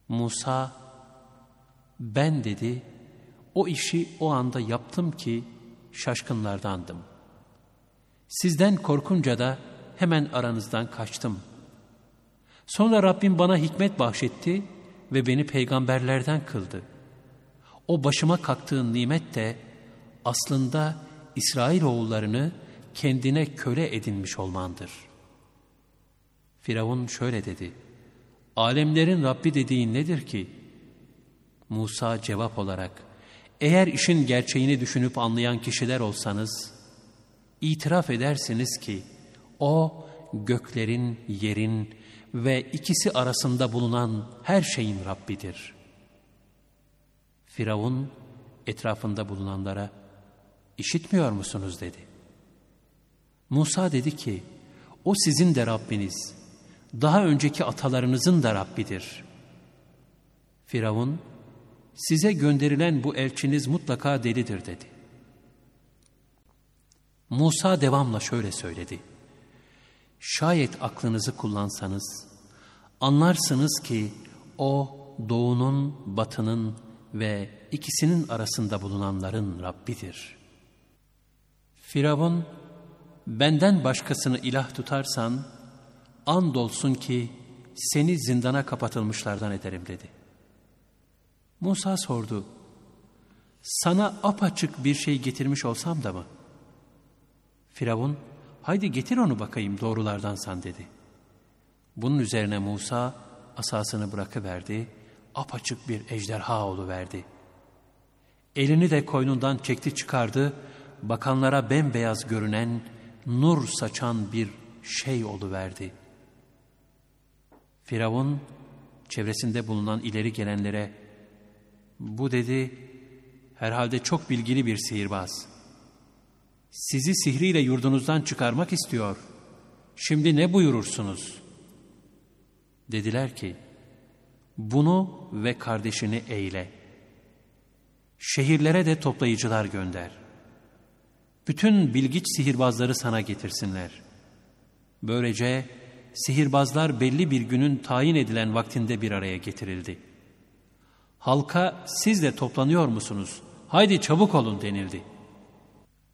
Musa, ben dedi, o işi o anda yaptım ki şaşkınlardandım. Sizden korkunca da hemen aranızdan kaçtım. Sonra Rabbim bana hikmet bahşetti ve beni peygamberlerden kıldı. O başıma kalktığın nimet de aslında İsrailoğullarını kendine köle edinmiş olmandır. Firavun şöyle dedi: alemlerin Rabbi dediğin nedir ki? Musa cevap olarak, eğer işin gerçeğini düşünüp anlayan kişiler olsanız, itiraf edersiniz ki o göklerin, yerin ve ikisi arasında bulunan her şeyin Rabbidir. Firavun etrafında bulunanlara, işitmiyor musunuz dedi. Musa dedi ki, o sizin de Rabbiniz, daha önceki atalarınızın da Rabbidir. Firavun, size gönderilen bu elçiniz mutlaka delidir dedi. Musa devamla şöyle söyledi: şayet aklınızı kullansanız, anlarsınız ki o doğunun, batının ve ikisinin arasında bulunanların Rabbidir. Firavun, benden başkasını ilah tutarsan, andolsun ki seni zindana kapatılmışlardan ederim dedi. Musa sordu, sana apaçık bir şey getirmiş olsam da mı? Firavun, haydi getir onu bakayım doğrulardansan dedi. Bunun üzerine Musa asasını bırakıverdi, apaçık bir ejderha oluverdi. Elini de koynundan çekti çıkardı, bakanlara bembeyaz görünen, nur saçan bir şey oluverdi. Firavun çevresinde bulunan ileri gelenlere, bu dedi, herhalde çok bilgili bir sihirbaz. Sizi sihriyle yurdunuzdan çıkarmak istiyor. Şimdi ne buyurursunuz? Dediler ki, bunu ve kardeşini eyle. Şehirlere de toplayıcılar gönder. Bütün bilgiç sihirbazları sana getirsinler. Böylece sihirbazlar belli bir günün tayin edilen vaktinde bir araya getirildi. Halka siz de toplanıyor musunuz? Haydi çabuk olun denildi.